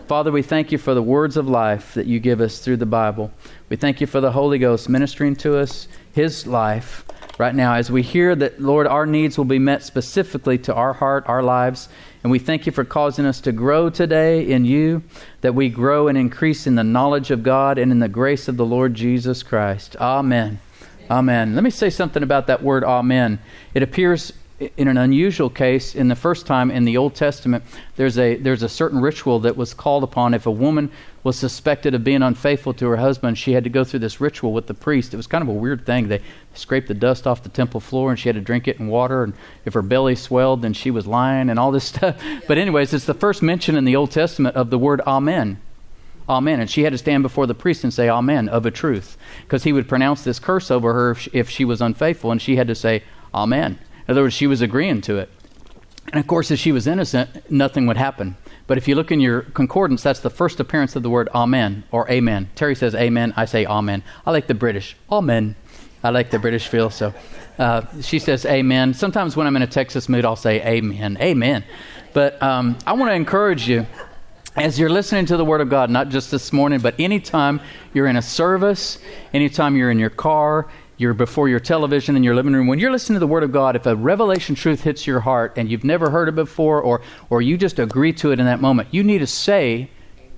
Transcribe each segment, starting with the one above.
Father, we thank you for the words of life that you give us through the Bible. We thank you for the Holy Ghost ministering to us his life right now as we hear that, Lord, our needs will be met specifically to our heart, our lives. And we thank you for causing us to grow today in you, that we grow and increase in the knowledge of God and in the grace of the Lord Jesus Christ. Amen. Amen. Let me say something about that word amen. It appears in an unusual case in the first time in the Old Testament. There's a certain ritual that was called upon. If a woman was suspected of being unfaithful to her husband, she had to go through this ritual with the priest. It was kind of a weird thing. They scraped the dust off the temple floor and she had to drink it in water, and if her belly swelled, then she was lying and all this stuff. But anyways, it's the first mention in the Old Testament of the word amen. Amen. And she had to stand before the priest and say amen of a truth, because he would pronounce this curse over her if she was unfaithful, and she had to say amen. In other words, she was agreeing to it. And of course, if she was innocent, nothing would happen. But if you look in your concordance, that's the first appearance of the word amen or amen. Terry says amen, I say amen. I like the British. Amen. I like the British feel, so she says amen. Sometimes when I'm in a Texas mood, I'll say amen. Amen. But I want to encourage you, as you're listening to the Word of God, not just this morning, but anytime you're in a service, anytime you're in your car, you're before your television in your living room, when you're listening to the Word of God, if a revelation truth hits your heart and you've never heard it before, or you just agree to it in that moment, you need to say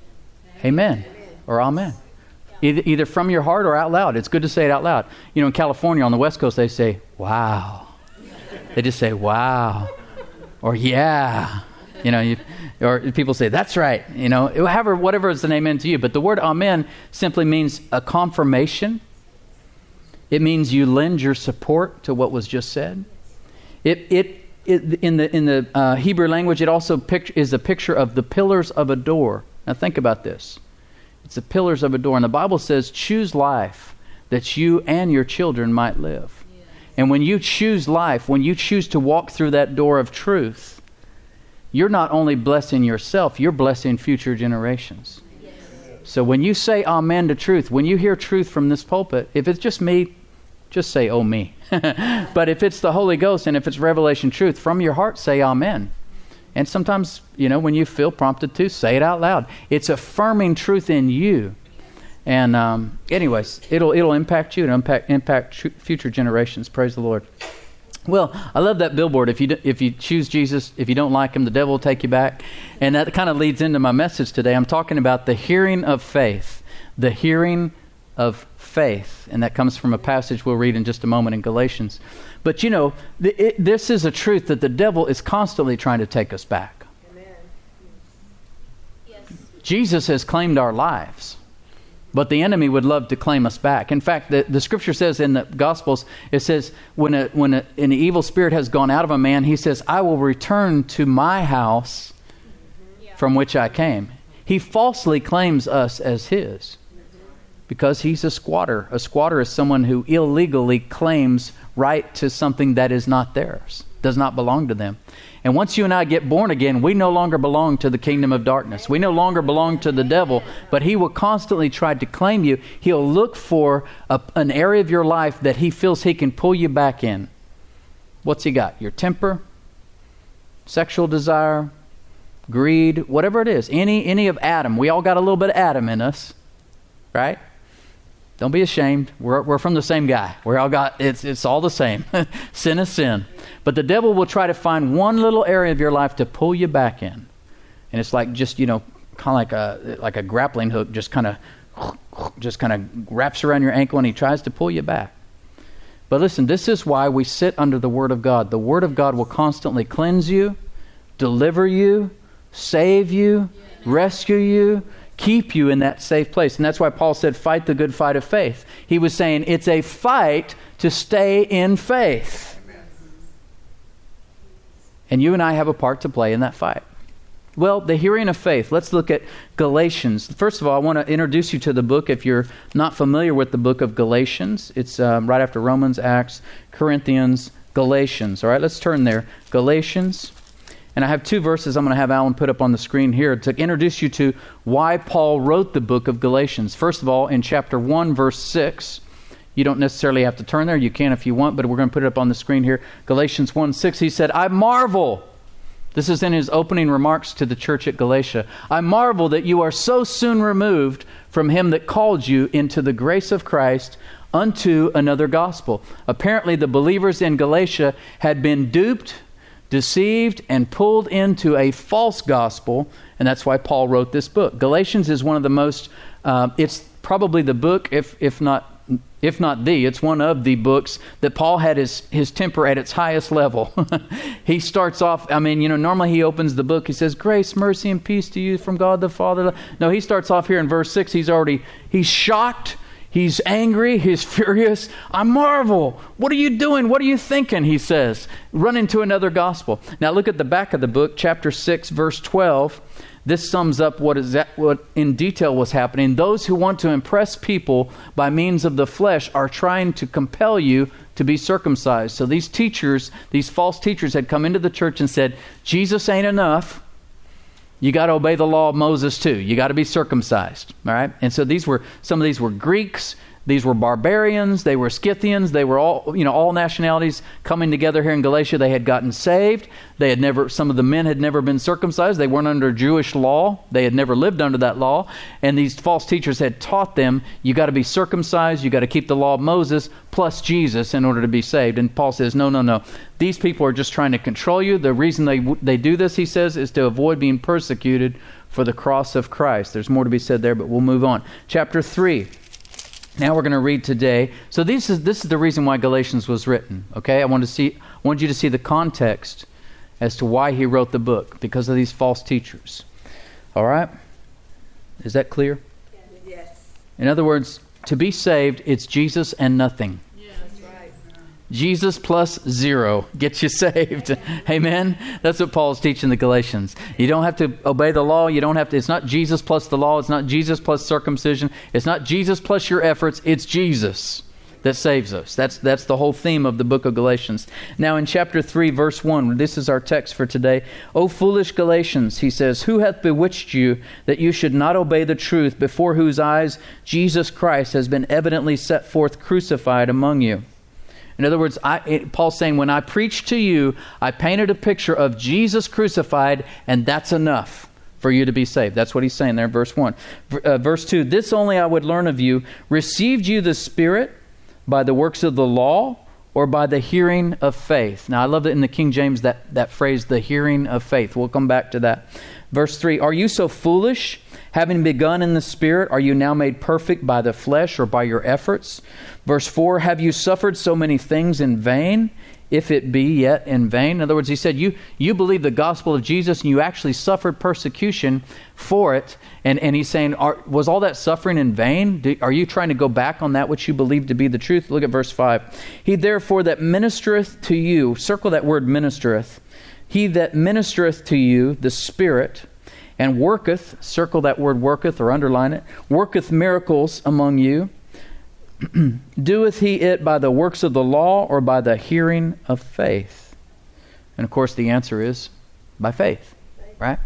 amen or amen. Either from your heart or out loud. It's good to say it out loud. You know, in California on the West Coast, they say, wow. They just say, wow. Or yeah. You know, or people say, that's right. You know, whatever is the name meant to you. But the word amen simply means a confirmation. It means you lend your support to what was just said. In the Hebrew language, it also is a picture of the pillars of a door. Now think about this. It's the pillars of a door. And the Bible says, choose life that you and your children might live. Yeah. And when you choose life, when you choose to walk through that door of truth, you're not only blessing yourself, you're blessing future generations. Yes. So when you say amen to truth, when you hear truth from this pulpit, if it's just me, just say, oh, me. But if it's the Holy Ghost and if it's revelation truth, from your heart, say amen. And sometimes, you know, when you feel prompted to, say it out loud. It's affirming truth in you. And anyways, it'll impact you and impact future generations. Praise the Lord. Well, I love that billboard. If you choose Jesus, if you don't like him, the devil will take you back. And that kind of leads into my message today. I'm talking about the hearing of faith. The hearing of faith. And that comes from a passage we'll read in just a moment in Galatians. But you know, this is a truth that the devil is constantly trying to take us back. Amen. Yes. Jesus has claimed our lives, but the enemy would love to claim us back. In fact, the scripture says in the Gospels, it says, when an evil spirit has gone out of a man, he says, I will return to my house from which I came. He falsely claims us as his because he's a squatter. A squatter is someone who illegally claims right to something that is not theirs, does not belong to them. And once you and I get born again, we no longer belong to the kingdom of darkness. We no longer belong to the devil, but he will constantly try to claim you. He'll look for an area of your life that he feels he can pull you back in. What's he got? Your temper, sexual desire, greed, whatever it is. Any of Adam. We all got a little bit of Adam in us, right? Don't be ashamed. We're from the same guy. We're all got, it's all the same. Sin is sin. But the devil will try to find one little area of your life to pull you back in. And it's like just, you know, kind of like a grappling hook, just kind of wraps around your ankle and he tries to pull you back. But listen, this is why we sit under the Word of God. The Word of God will constantly cleanse you, deliver you, save you, rescue you, keep you in that safe place. And that's why Paul said, fight the good fight of faith. He was saying it's a fight to stay in faith. Amen. And you and I have a part to play in that fight. Well, the hearing of faith. Let's look at Galatians. First of all, I want to introduce you to the book if you're not familiar with the book of Galatians. It's right after Romans, Acts, Corinthians, Galatians. All right, let's turn there. Galatians. And I have two verses I'm going to have Alan put up on the screen here to introduce you to why Paul wrote the book of Galatians. First of all, in chapter 1, verse 6, you don't necessarily have to turn there. You can if you want, but we're going to put it up on the screen here. Galatians 1:6, he said, I marvel This is in his opening remarks to the church at Galatia. I marvel that you are so soon removed from him that called you into the grace of Christ unto another gospel. Apparently the believers in Galatia had been duped, deceived, and pulled into a false gospel, and that's why Paul wrote this book. Galatians is one of the most, it's probably the book, if not the, it's one of the books that Paul had his temper at its highest level. He starts off, normally he opens the book, he says, grace, mercy, and peace to you from God the Father. No, he starts off here in verse 6, he's shocked, he's angry, he's furious. I marvel. What are you doing? What are you thinking? He says, run into another gospel. Now look at the back of the book, chapter 6, verse 12. This sums up what in detail was happening. Those who want to impress people by means of the flesh are trying to compel you to be circumcised. So these teachers, these false teachers had come into the church and said, Jesus ain't enough. You got to obey the law of Moses too. You got to be circumcised. All right. And so some of these were Greeks. These were barbarians. They were Scythians. They were all nationalities coming together here in Galatia. They had gotten saved. Some of the men had never been circumcised. They weren't under Jewish law. They had never lived under that law. And these false teachers had taught them, you got to be circumcised. You got to keep the law of Moses plus Jesus in order to be saved. And Paul says, no. These people are just trying to control you. The reason they do this, he says, is to avoid being persecuted for the cross of Christ. There's more to be said there, but we'll move on. Chapter 3. Now we're going to read today. So this is the reason why Galatians was written. Okay, I want you to see the context as to why he wrote the book, because of these false teachers. All right, is that clear? Yes. In other words, to be saved, it's Jesus and nothing. Jesus plus 0 gets you saved. Amen? That's what Paul's teaching the Galatians. You don't have to obey the law. It's not Jesus plus the law. It's not Jesus plus circumcision. It's not Jesus plus your efforts. It's Jesus that saves us. That's the whole theme of the book of Galatians. Now in chapter 3, verse 1, this is our text for today. O foolish Galatians, he says, who hath bewitched you that you should not obey the truth, before whose eyes Jesus Christ has been evidently set forth crucified among you? In other words, Paul's saying, when I preached to you, I painted a picture of Jesus crucified, and that's enough for you to be saved. That's what he's saying there in verse 1. Verse 2, this only I would learn of you, received you the Spirit by the works of the law, or by the hearing of faith? Now, I love that in the King James, that phrase, the hearing of faith. We'll come back to that. Verse 3, are you so foolish? Having begun in the Spirit, are you now made perfect by the flesh or by your efforts? Verse 4, have you suffered so many things in vain, if it be yet in vain? In other words, he said, you believe the gospel of Jesus and you actually suffered persecution for it. And he's saying, was all that suffering in vain? Are you trying to go back on that which you believe to be the truth? Look at verse 5. He therefore that ministereth to you, circle that word ministereth. He that ministereth to you the Spirit, and worketh, circle that word worketh or underline it, worketh miracles among you, doeth he it by the works of the law or by the hearing of faith? And of course the answer is by faith, right?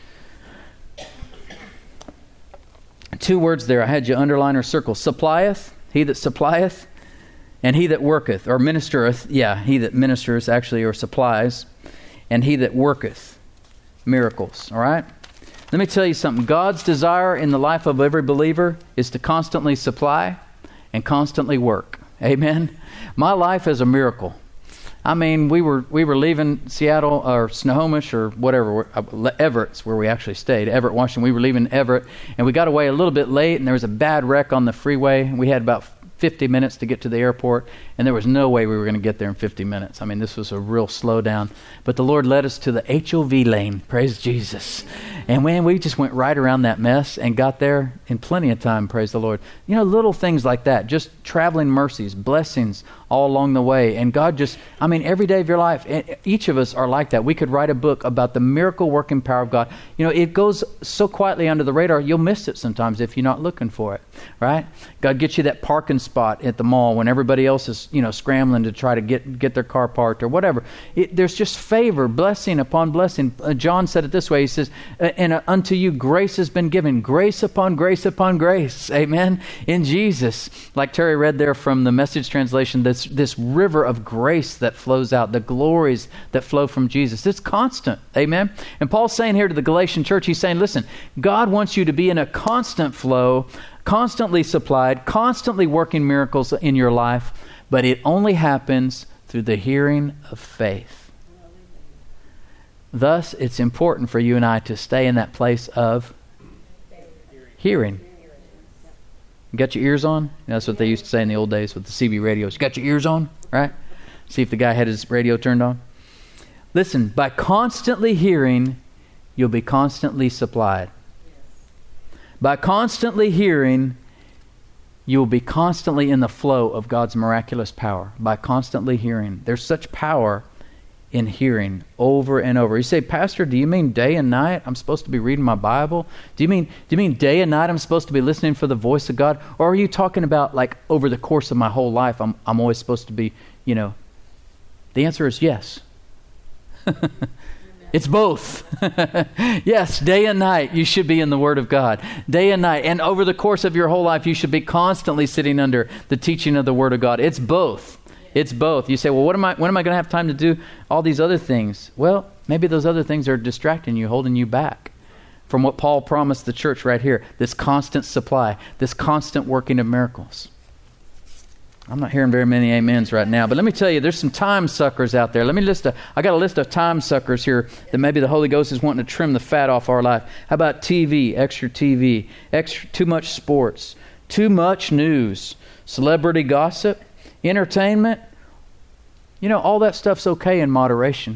2 words there I had you underline or circle. Supplieth, he that supplieth, and he that worketh, or ministereth, he that ministers actually or supplies, and he that worketh miracles, all right? Let me tell you something. God's desire in the life of every believer is to constantly supply and constantly work. Amen? My life is a miracle. I mean, we were leaving Seattle or Snohomish or whatever, Everett's where we actually stayed, Everett, Washington. We were leaving Everett, and we got away a little bit late, and there was a bad wreck on the freeway. We had about 50 minutes to get to the airport, and there was no way we were going to get there in 50 minutes. I mean, this was a real slowdown. But the Lord led us to the HOV lane. Praise Jesus. And man, we just went right around that mess and got there in plenty of time. Praise the Lord. You know, little things like that, just traveling mercies, blessings all along the way. And God just, I mean, every day of your life, each of us are like that. We could write a book about the miracle working power of God. You know, it goes so quietly under the radar, you'll miss it sometimes if you're not looking for it, right? God gets you that parking spot at the mall when everybody else is, you know, scrambling to try to get their car parked or whatever. There's just favor, blessing upon blessing. John said it this way. He says, and unto you grace has been given. Grace upon grace upon grace. Amen. In Jesus. Like Terry read there from the Message translation, this river of grace that flows out, the glories that flow from Jesus. It's constant. Amen. And Paul's saying here to the Galatian church, he's saying, listen, God wants you to be in a constant flow, constantly supplied, constantly working miracles in your life, but it only happens through the hearing of faith. Thus, it's important for you and I to stay in that place of hearing. You got your ears on? That's what they used to say in the old days with the CB radios. You got your ears on, right? See if the guy had his radio turned on. Listen, by constantly hearing, you'll be constantly supplied. By constantly hearing, you will be constantly in the flow of God's miraculous power. By constantly hearing. There's such power in hearing over and over. You say, Pastor, do you mean day and night I'm supposed to be reading my Bible? Do you mean day and night I'm supposed to be listening for the voice of God? Or are you talking about like over the course of my whole life I'm always supposed to be, The answer is yes. It's both. Yes, day and night you should be in the Word of God. Day and night. And over the course of your whole life you should be constantly sitting under the teaching of the Word of God. It's both. It's both. You say, well, when am I going to have time to do all these other things? Well, maybe those other things are distracting you, holding you back from what Paul promised the church right here, this constant supply, this constant working of miracles. I'm not hearing very many amens right now, but let me tell you, there's some time suckers out there. I got a list of time suckers here that maybe the Holy Ghost is wanting to trim the fat off our life. How about TV, too much sports, too much news, celebrity gossip, entertainment? All that stuff's okay in moderation.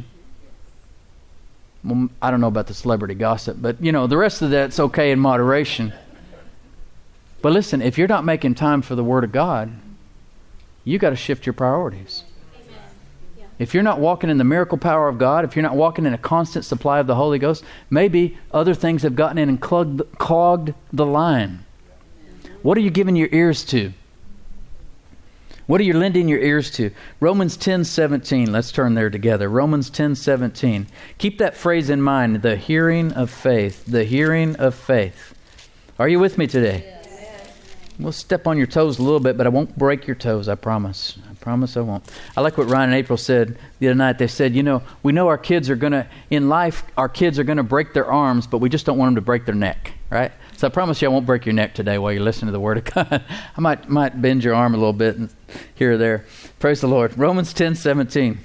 Well, I don't know about the celebrity gossip, but the rest of that's okay in moderation. But listen, if you're not making time for the Word of God, you got to shift your priorities. Amen. Yeah. If you're not walking in the miracle power of God, if you're not walking in a constant supply of the Holy Ghost, maybe other things have gotten in and clogged the line. What are you giving your ears to? What are you lending your ears to? Romans 10:17. Let's turn there together. Romans 10:17. Keep that phrase in mind. The hearing of faith. The hearing of faith. Are you with me today? Yes. We'll step on your toes a little bit, but I won't break your toes. I promise. I promise I won't. I like what Ryan and April said the other night. They said, we know our kids are going to, in life, our kids are going to break their arms, but we just don't want them to break their neck, right? So I promise you I won't break your neck today while you're listening to the Word of God. I might bend your arm a little bit here or there. Praise the Lord. Romans 10:17.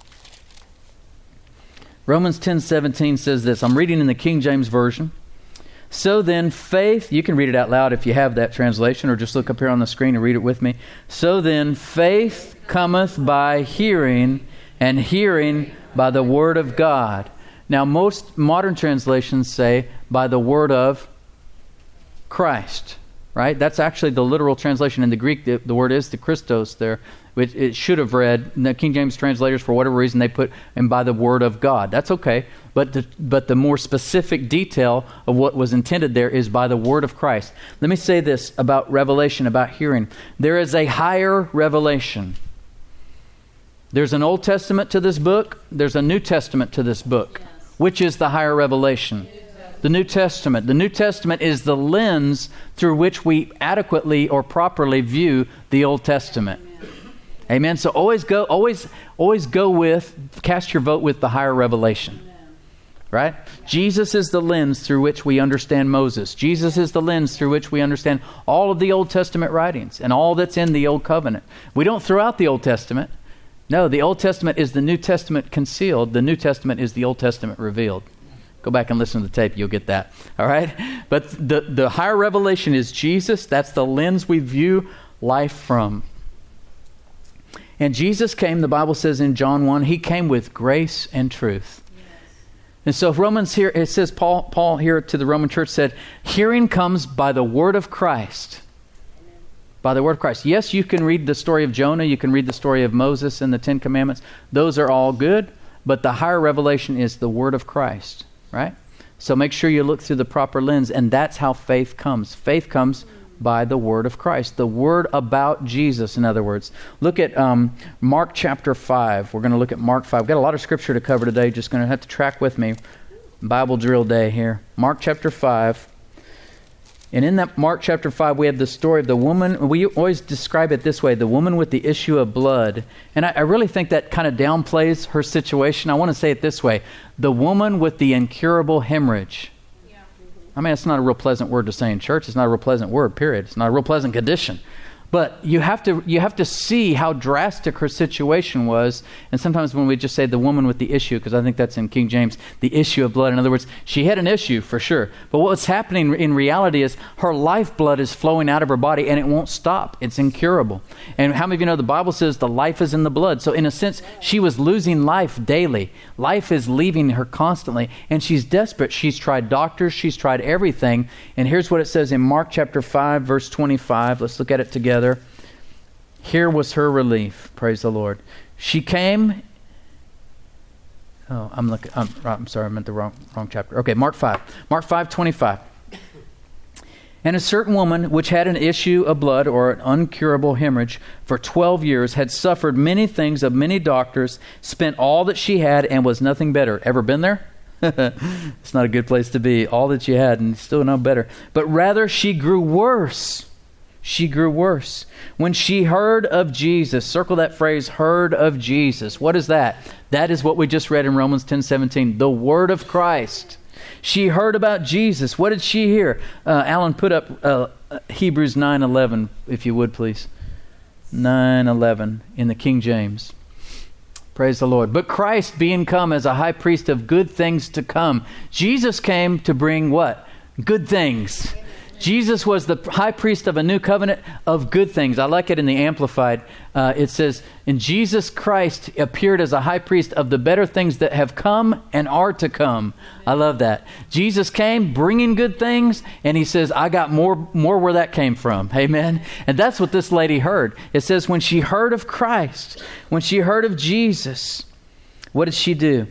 Romans 10:17 says this. I'm reading in the King James Version. So then faith, you can read it out loud if you have that translation, or just look up here on the screen and read it with me. So then faith cometh by hearing, and hearing by the Word of God. Now most modern translations say by the Word of Christ, right? That's actually the literal translation. In the Greek, the word is the Christos there. It should have read, the King James translators, for whatever reason, they put, and by the Word of God. That's okay. But the more specific detail of what was intended there is by the Word of Christ. Let me say this about revelation, about hearing. There is a higher revelation. There's an Old Testament to this book. There's a New Testament to this book. Yes. Which is the higher revelation? The New Testament. The New Testament is the lens through which we adequately or properly view the Old Testament. Amen. So always go with, cast your vote with the higher revelation. Right? Jesus is the lens through which we understand Moses. Jesus is the lens through which we understand all of the Old Testament writings and all that's in the Old Covenant. We don't throw out the Old Testament. No, the Old Testament is the New Testament concealed. The New Testament is the Old Testament revealed. Go back and listen to the tape. You'll get that. All right? But the higher revelation is Jesus. That's the lens we view life from. And Jesus came, the Bible says in John 1, He came with grace and truth. Yes. And so Romans here, it says, Paul here to the Roman church said, hearing comes by the Word of Christ. Amen. By the Word of Christ. Yes, you can read the story of Jonah. You can read the story of Moses and the Ten Commandments. Those are all good. But the higher revelation is the Word of Christ. Right? So make sure you look through the proper lens. And that's how faith comes. Faith comes by the Word of Christ. The Word about Jesus, in other words. Look at Mark chapter 5. We're going to look at Mark 5. We've got a lot of scripture to cover today. Just going to have to track with me. Bible drill day here. Mark chapter 5. And in that Mark chapter 5, we have the story of the woman. We always describe it this way, the woman with the issue of blood. And I really think that kind of downplays her situation. I want to say it this way, the woman with the incurable hemorrhage. Yeah. I mean, it's not a real pleasant word to say in church. It's not a real pleasant word, period. It's not a real pleasant condition. But you have to see how drastic her situation was. And sometimes when we just say the woman with the issue, because I think that's in King James, the issue of blood. In other words, she had an issue for sure. But what's happening in reality is her lifeblood is flowing out of her body and it won't stop. It's incurable. And how many of you know the Bible says the life is in the blood? So in a sense, she was losing life daily. Life is leaving her constantly. And she's desperate. She's tried doctors. She's tried everything. And here's what it says in Mark chapter 5, verse 25. Let's look at it together. Here was her relief. Praise the Lord. She came. Oh, I'm sorry. I meant the wrong chapter. Okay, Mark 5. Mark 5:25. And a certain woman which had an issue of blood or an uncurable hemorrhage for 12 years had suffered many things of many doctors, spent all that she had, and was nothing better. Ever been there? It's not a good place to be. All that you had and still no better. But rather she grew worse. She grew worse. When she heard of Jesus, circle that phrase, heard of Jesus. What is that? That is what we just read in Romans 10:17, the word of Christ. She heard about Jesus. What did she hear? Alan, put up Hebrews 9:11, if you would, please. 9:11 in the King James. Praise the Lord. But Christ being come as a high priest of good things to come. Jesus came to bring what? Good things. Jesus was the high priest of a new covenant of good things. I like it in the Amplified. It says, and Jesus Christ appeared as a high priest of the better things that have come and are to come. I love that. Jesus came bringing good things, and he says, I got more where that came from. Amen. And that's what this lady heard. It says when she heard of Christ, when she heard of Jesus, what did she do?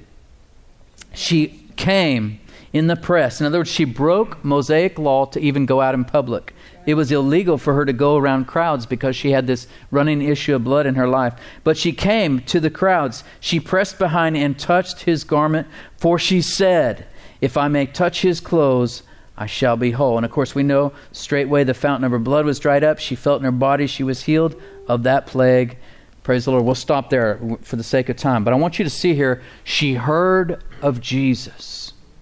She came in the press. In other words, she broke Mosaic law to even go out in public. It was illegal for her to go around crowds because she had this running issue of blood in her life. But she came to the crowds. She pressed behind and touched his garment, for she said, if I may touch his clothes, I shall be whole. And of course, we know straightway the fountain of her blood was dried up. She felt in her body she was healed of that plague. Praise the Lord. We'll stop there for the sake of time. But I want you to see here, she heard of Jesus.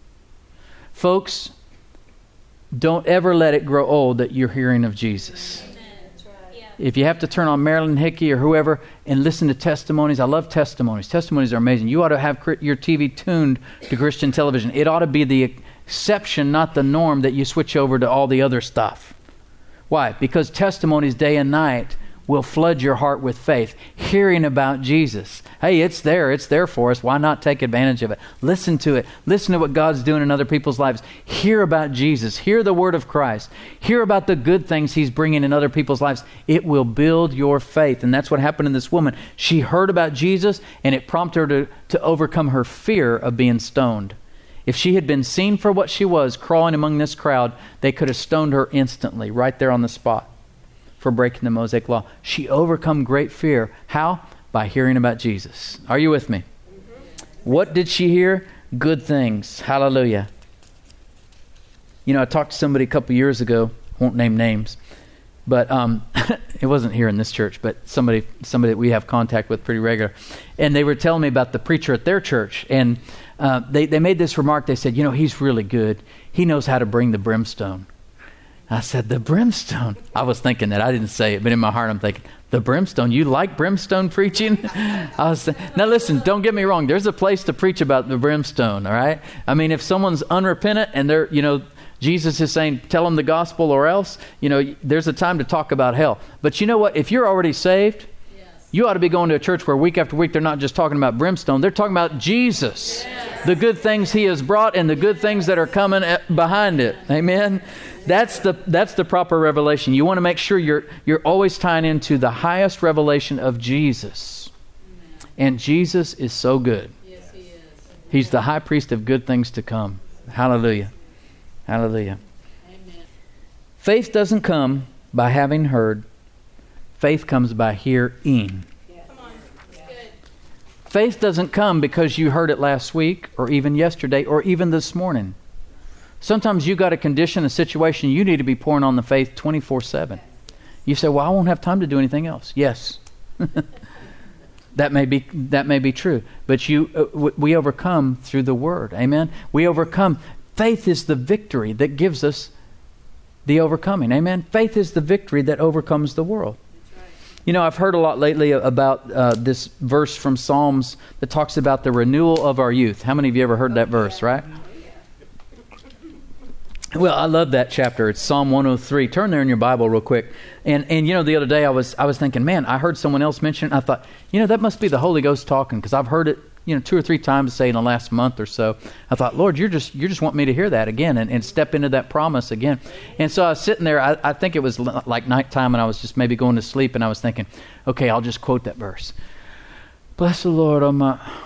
Folks, don't ever let it grow old that you're hearing of Jesus. If you have to turn on Marilyn Hickey or whoever and listen to testimonies, I love testimonies. Testimonies are amazing. You ought to have your TV tuned to Christian television. It ought to be the exception, not the norm, that you switch over to all the other stuff. Why? Because testimonies day and night will flood your heart with faith. Hearing about Jesus. Hey, it's there for us. Why not take advantage of it? Listen to it. Listen to what God's doing in other people's lives. Hear about Jesus. Hear the word of Christ. Hear about the good things he's bringing in other people's lives. It will build your faith. And that's what happened to this woman. She heard about Jesus, and it prompted her to overcome her fear of being stoned. If she had been seen for what she was, crawling among this crowd, they could have stoned her instantly, right there on the spot, for breaking the Mosaic law. She overcome great fear. How? By hearing about Jesus. Are you with me? Mm-hmm. What did she hear? Good things. Hallelujah. You know, I talked to somebody a couple years ago, won't name names, but it wasn't here in this church, but somebody that we have contact with pretty regular. And they were telling me about the preacher at their church. And they made this remark. They said, you know, he's really good. He knows how to bring the brimstone. I said, the brimstone. I was thinking that. I didn't say it, but in my heart I'm thinking, the brimstone? You like brimstone preaching? Now listen, don't get me wrong. There's a place to preach about the brimstone, all right? I mean, if someone's unrepentant and they're, you know, Jesus is saying, tell them the gospel or else, you know, there's a time to talk about hell. But you know what? If you're already saved, you ought to be going to a church where week after week they're not just talking about brimstone. They're talking about Jesus, the good things he has brought and the good things that are coming behind it. Amen? That's the proper revelation. You want to make sure you're always tying into the highest revelation of Jesus. And Jesus is so good. Yes, he is. He's the high priest of good things to come. Hallelujah. Hallelujah. Amen. Faith doesn't come by having heard. Faith comes by hearing. Yeah. Come on. That's good. Faith doesn't come because you heard it last week or even yesterday or even this morning. Sometimes you got a condition, a situation, you need to be pouring on the faith 24/7. You say, well, I won't have time to do anything else. Yes. That may be true. But we overcome through the Word. Amen? We overcome. Faith is the victory that gives us the overcoming. Amen? Faith is the victory that overcomes the world. You know, I've heard a lot lately about this verse from Psalms that talks about the renewal of our youth. How many of you ever heard that verse, right? Well, I love that chapter. It's Psalm 103. Turn there in your Bible real quick. And you know, the other day I was thinking, man, I heard someone else mention it. I thought, you know, that must be the Holy Ghost talking, because I've heard it, you know, 2 or 3 times, say, in the last month or so. I thought, Lord, you're just wanting me to hear that again and step into that promise again. And so I was sitting there. I think it was like nighttime, and I was just maybe going to sleep, and I was thinking, okay, I'll just quote that verse. Bless the Lord, oh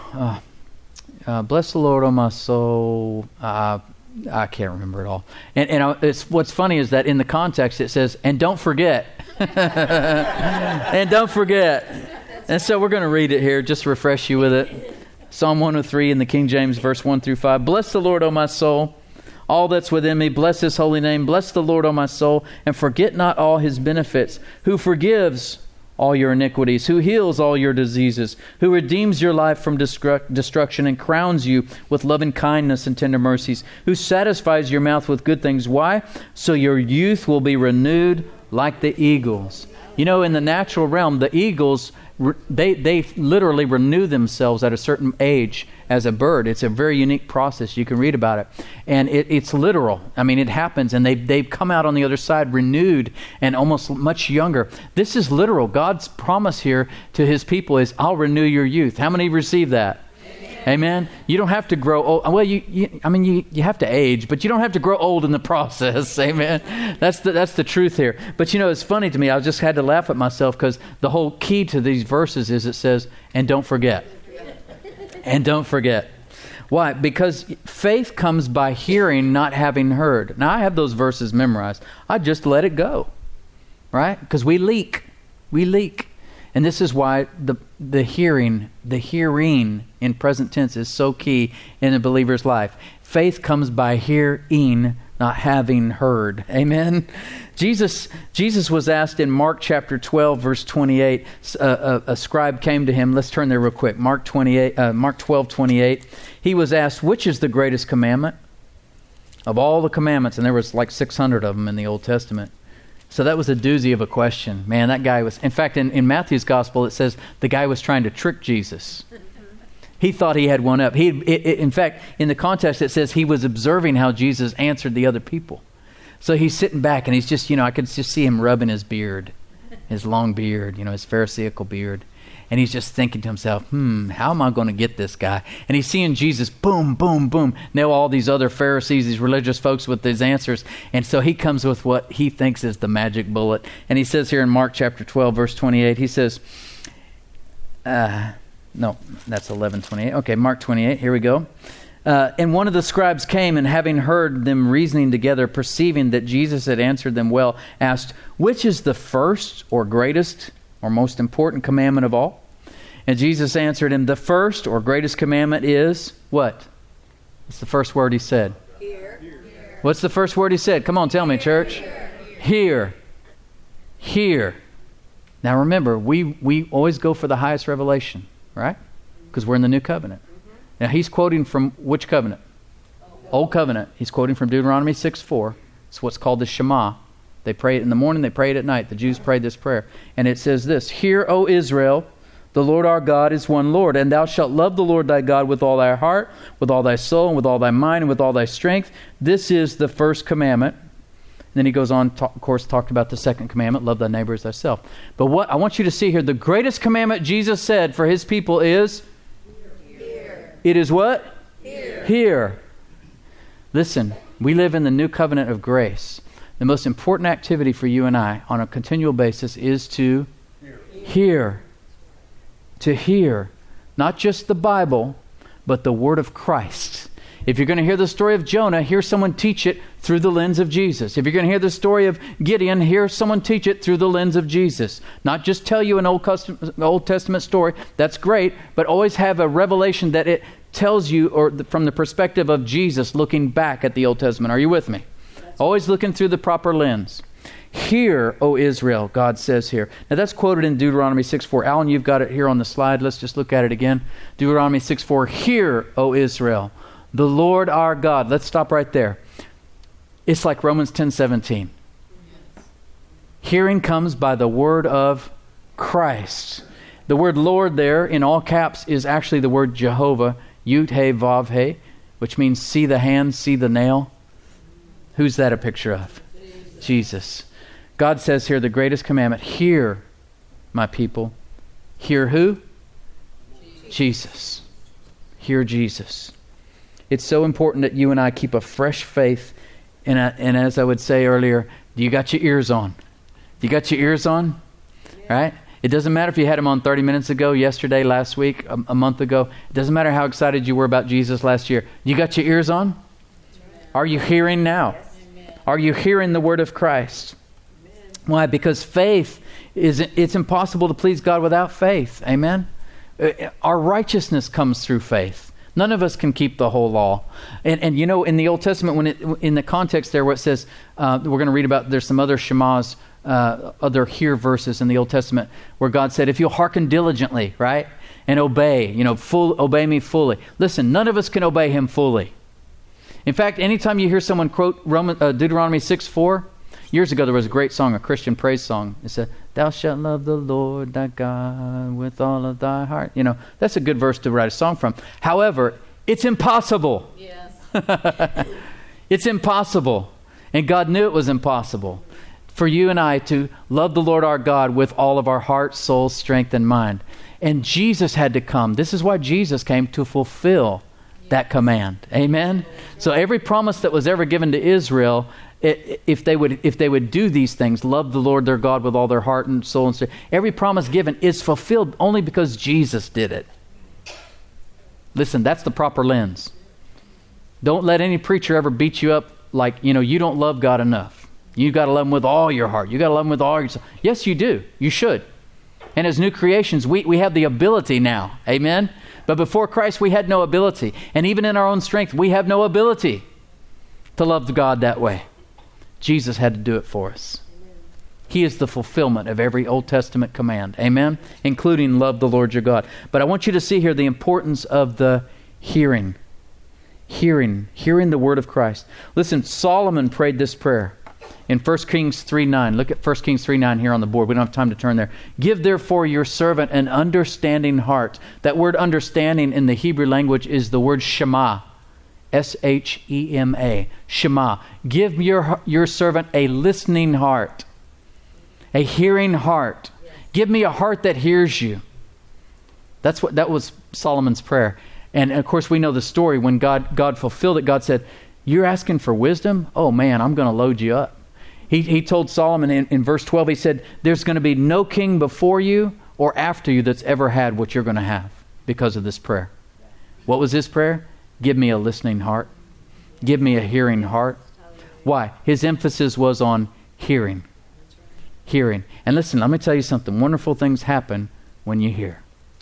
my soul. I can't remember it all. And it's what's funny is that in the context it says, and don't forget. And don't forget. And so we're going to read it here, just to refresh you with it. Psalm 103 in the King James, verse 1 through 5. Bless the Lord, O my soul, all that's within me. Bless His holy name. Bless the Lord, O my soul, and forget not all His benefits, who forgives all your iniquities, who heals all your diseases, who redeems your life from destruction and crowns you with loving kindness and tender mercies, who satisfies your mouth with good things. Why? So your youth will be renewed like the eagles. You know, in the natural realm, the eagles, they literally renew themselves at a certain age as a bird. It's a very unique process. You can read about it. And it's literal. I mean, it happens, and they come out on the other side renewed and almost much younger. This is literal. God's promise here to His people is, I'll renew your youth. How many receive that? Amen. You don't have to grow old. Well, you have to age, but you don't have to grow old in the process. Amen. That's the truth here. But you know, it's funny to me. I just had to laugh at myself, because the whole key to these verses is it says, and don't forget. And don't forget. Why? Because faith comes by hearing, not having heard. Now, I have those verses memorized. I just let it go. Right? Because we leak. We leak. And this is why the hearing in present tense is so key in a believer's life. Faith comes by hearing, not having heard. Amen? Jesus was asked in Mark chapter 12, verse 28. A scribe came to him. Let's turn there real quick. Mark 12, 28. He was asked, which is the greatest commandment? Of all the commandments, and there was like 600 of them in the Old Testament. So that was a doozy of a question. Man, that guy was... In fact, in Matthew's gospel, it says the guy was trying to trick Jesus. He thought he had one up. In fact, in the context, it says he was observing how Jesus answered the other people. So he's sitting back, and he's just, I could just see him rubbing his beard, his long beard, his Pharisaical beard. And he's just thinking to himself, how am I going to get this guy? And he's seeing Jesus, boom, boom, boom, nail all these other Pharisees, these religious folks with these answers. And so he comes with what he thinks is the magic bullet. And he says here in Mark chapter 12, verse 28, he says, no, that's 11:28. Okay, Mark 28, here we go. And one of the scribes came, and having heard them reasoning together, perceiving that Jesus had answered them well, asked, which is the first or greatest or most important commandment of all? And Jesus answered him, the first or greatest commandment is what? What's the first word he said? Hear. What's the first word he said? Come on, tell me, church. Hear. Hear. Now remember, we always go for the highest revelation, right? Because we're in the new covenant. Now he's quoting from which covenant? Old covenant. He's quoting from Deuteronomy 6:4. It's what's called the Shema. They pray it in the morning, they pray it at night. The Jews prayed this prayer. And it says this, hear, O Israel, the Lord our God is one Lord, and thou shalt love the Lord thy God with all thy heart, with all thy soul, and with all thy mind, and with all thy strength. This is the first commandment. And then he goes on, of course, talked about the second commandment, love thy neighbor as thyself. But what I want you to see here, the greatest commandment Jesus said for his people is? Hear. It is what? Hear. Hear. Listen, we live in the new covenant of grace. The most important activity for you and I on a continual basis is to hear. To hear. Not just the Bible, but the Word of Christ. If you're going to hear the story of Jonah, hear someone teach it through the lens of Jesus. If you're going to hear the story of Gideon, hear someone teach it through the lens of Jesus. Not just tell you an Old Testament story. That's great, but always have a revelation that it tells you, or from the perspective of Jesus looking back at the Old Testament. Are you with me? Always looking through the proper lens. Hear, O Israel, God says here. Now that's quoted in Deuteronomy 6:4. Alan, you've got it here on the slide. Let's just look at it again. Deuteronomy 6:4. Hear, O Israel, the Lord our God. Let's stop right there. It's like Romans 10:17. Hearing comes by the word of Christ. The word Lord there in all caps is actually the word Jehovah, Yud He Vav He, which means see the hand, see the nail. Who's that a picture of? Jesus. God says here the greatest commandment, hear, my people. Hear who? Jesus. Hear Jesus. It's so important that you and I keep a fresh faith. And as I would say earlier, you got your ears on. You got your ears on? Right? It doesn't matter if you had them on 30 minutes ago, yesterday, last week, a month ago. It doesn't matter how excited you were about Jesus last year. You got your ears on? Are you hearing now? Are you hearing the word of Christ? Why? Because faith it's impossible to please God without faith. Amen? Our righteousness comes through faith. None of us can keep the whole law. And you know, in the Old Testament, when in the context there where it says, we're going to read about, there's some other Shema's, other hear verses in the Old Testament where God said, if you'll hearken diligently, right? And obey, obey me fully. Listen, none of us can obey him fully. In fact, anytime you hear someone quote Deuteronomy 6:4, years ago there was a great song, a Christian praise song. It said, thou shalt love the Lord thy God with all of thy heart. That's a good verse to write a song from. However, it's impossible. Yes. It's impossible. And God knew it was impossible for you and I to love the Lord our God with all of our heart, soul, strength, and mind. And Jesus had to come. This is why Jesus came, to fulfill that command. Amen? So every promise that was ever given to Israel, if they would do these things, love the Lord their God with all their heart and soul and strength, every promise given is fulfilled only because Jesus did it. Listen, that's the proper lens. Don't let any preacher ever beat you up like, you don't love God enough. You got to love him with all your heart. You got to love him with all your soul. Yes, you do. You should. And as new creations, we have the ability now. Amen? But before Christ, we had no ability. And even in our own strength, we have no ability to love God that way. Jesus had to do it for us. He is the fulfillment of every Old Testament command. Amen? Including love the Lord your God. But I want you to see here the importance of the hearing. Hearing the word of Christ. Listen, Solomon prayed this prayer in 1 Kings 3:9. Look at 1 Kings 3:9 here on the board. We don't have time to turn there. Give therefore your servant an understanding heart. That word understanding in the Hebrew language is the word Shema. S-H-E-M-A. Shema. Give your servant a listening heart. A hearing heart. Give me a heart that hears you. That was Solomon's prayer. And of course we know the story when God fulfilled it. God said, you're asking for wisdom? Oh man, I'm going to load you up. He told Solomon in verse 12, he said, there's going to be no king before you or after you that's ever had what you're going to have because of this prayer. What was his prayer? Give me a listening heart. Give me a hearing heart. Why? His emphasis was on hearing. Hearing. And listen, let me tell you something. Wonderful things happen when you hear.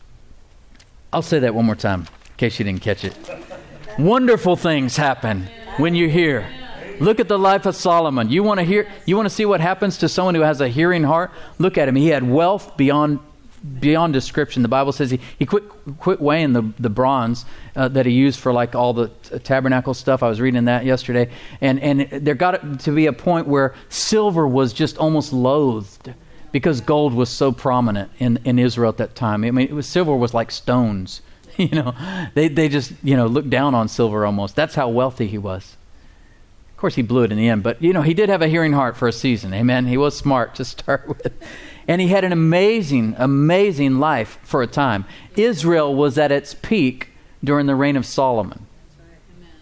I'll say that one more time in case you didn't catch it. Wonderful things happen when you hear. Look at the life of Solomon. You want to hear? You want to see what happens to someone who has a hearing heart? Look at him. He had wealth beyond description. The Bible says he quit weighing the bronze that he used for like all the tabernacle stuff. I was reading that yesterday, and there got to be a point where silver was just almost loathed because gold was so prominent in Israel at that time. I mean, silver was like stones. They just looked down on silver almost. That's how wealthy he was. Of course, he blew it in the end, but he did have a hearing heart for a season. Amen. He was smart to start with. And he had an amazing, amazing life for a time. Israel was at its peak during the reign of Solomon. That's right. Amen.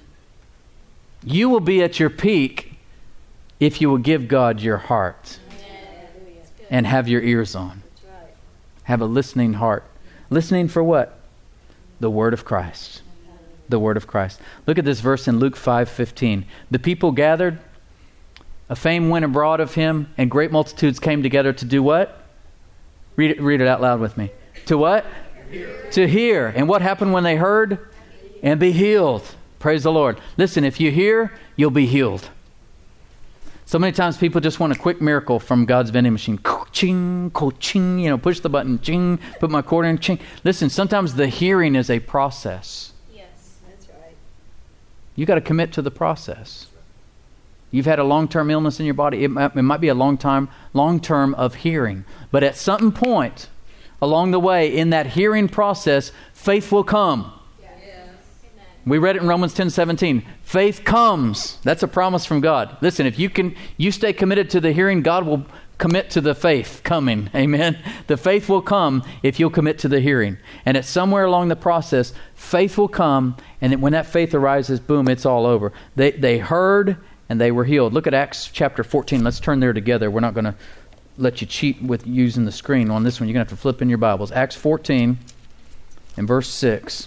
You will be at your peak if you will give God your heart and have your ears on. That's right. Have a listening heart. Listening for what? The word of Christ. the word of Christ. Look at this verse in Luke 5:15. The people gathered, a fame went abroad of him, and great multitudes came together to do what? Read it out loud with me. To what? To hear. And what happened when they heard? And be healed. Praise the Lord. Listen, if you hear, you'll be healed. So many times people just want a quick miracle from God's vending machine. Ching, ching, push the button, ching, put my quarter in, ching. Listen, sometimes the hearing is a process. Yes, that's right. You got to commit to the process. You've had a long-term illness in your body. It might be a long term of hearing. But at some point along the way in that hearing process, faith will come. We read it in Romans 10:17. Faith comes. That's a promise from God. Listen, if you stay committed to the hearing, God will commit to the faith coming. Amen. The faith will come if you'll commit to the hearing. And at somewhere along the process, faith will come, and then when that faith arises, boom, it's all over. They heard and they were healed. Look at Acts chapter 14. Let's turn there together. We're not going to let you cheat with using the screen on this one. You're going to have to flip in your Bibles. Acts 14 and verse 6.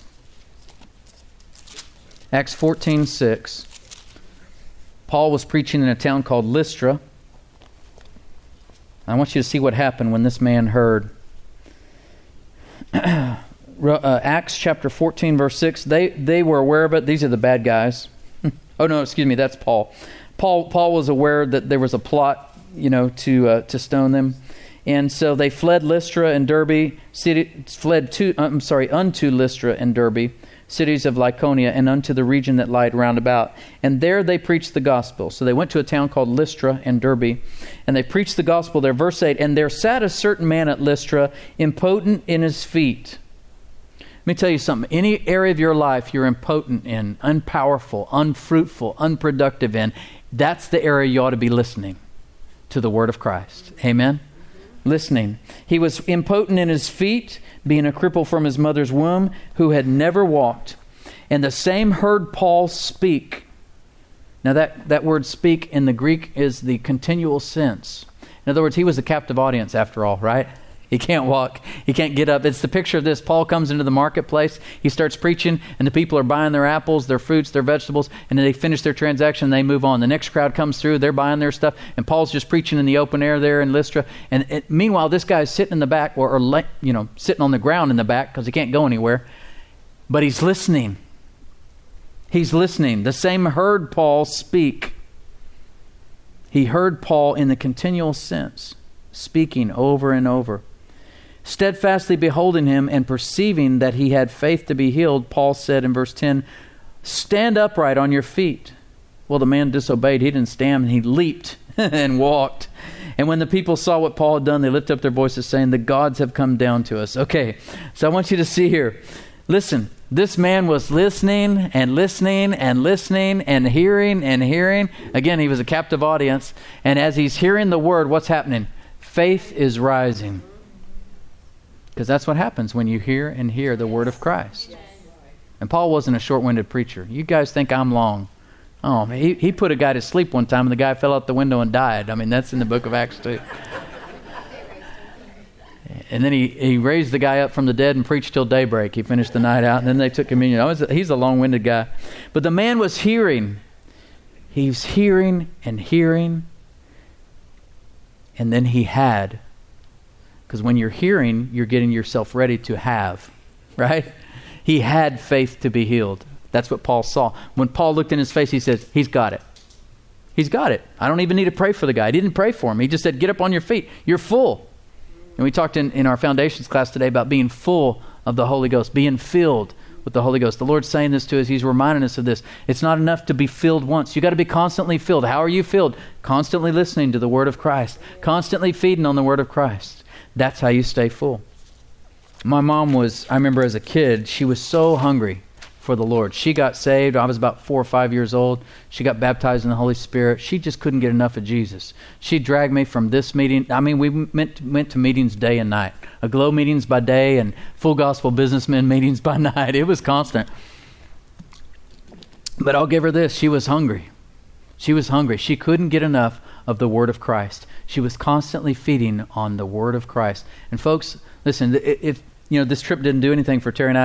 Acts 14:6. Paul was preaching in a town called Lystra. I want you to see what happened when this man heard. Acts chapter 14, verse 6. They were aware of it. These are the bad guys. Oh no, excuse me. That's Paul. Paul was aware that there was a plot, to stone them, and so they fled Lystra and Derbe. Unto Lystra and Derbe, cities of Lycaonia, and unto the region that lied round about. And there they preached the gospel. So they went to a town called Lystra and Derbe, and they preached the gospel there. Verse 8, and there sat a certain man at Lystra, impotent in his feet. Let me tell you something. Any area of your life you're impotent in, unpowerful, unfruitful, unproductive in, that's the area you ought to be listening to the word of Christ. Amen? Listening. He was impotent in his feet, being a cripple from his mother's womb, who had never walked. And the same heard Paul speak. Now that word speak in the Greek is the continual sense. In other words, he was a captive audience after all, right? He can't walk. He can't get up. It's the picture of this. Paul comes into the marketplace. He starts preaching, and the people are buying their apples, their fruits, their vegetables, and then they finish their transaction and they move on. The next crowd comes through. They're buying their stuff, and Paul's just preaching in the open air there in Lystra. And meanwhile, this guy's sitting in the back, or sitting on the ground in the back because he can't go anywhere. But he's listening. He's listening. The same heard Paul speak. He heard Paul in the continual sense, speaking over and over. Steadfastly beholding him and perceiving that he had faith to be healed, Paul said in verse 10, stand upright on your feet. Well, the man disobeyed. He didn't stand. He leaped and walked. And when the people saw what Paul had done, they lifted up their voices saying, the gods have come down to us. Okay, so I want you to see here. Listen, this man was listening and listening and listening and hearing and hearing. Again, he was a captive audience. And as he's hearing the word, what's happening? Faith is rising. Because that's what happens when you hear and hear the word of Christ. And Paul wasn't a short-winded preacher. You guys think I'm long. Oh, he put a guy to sleep one time and the guy fell out the window and died. I mean, that's in the book of Acts too. And then he raised the guy up from the dead and preached till daybreak. He finished the night out and then they took communion. He's a long-winded guy. But the man was hearing. He's hearing and hearing. And then he had. Because when you're hearing, you're getting yourself ready to have, right? He had faith to be healed. That's what Paul saw. When Paul looked in his face, he says, he's got it. He's got it. I don't even need to pray for the guy. He didn't pray for him. He just said, get up on your feet. You're full. And we talked in our foundations class today about being full of the Holy Ghost, being filled with the Holy Ghost. The Lord's saying this to us. He's reminding us of this. It's not enough to be filled once. You got to be constantly filled. How are you filled? Constantly listening to the Word of Christ. Constantly feeding on the Word of Christ. That's how you stay full. My mom I remember as a kid, she was so hungry for the Lord. She got saved. I was about 4 or 5 years old. She got baptized in the Holy Spirit. She just couldn't get enough of Jesus. She dragged me from this meeting. I mean, we went to meetings day and night. Aglow meetings by day and Full Gospel Businessmen meetings by night. It was constant. But I'll give her this. She was hungry. She was hungry. She couldn't get enough of the Word of Christ. She was constantly feeding on the Word of Christ. And folks, listen, if this trip didn't do anything for Terry and I,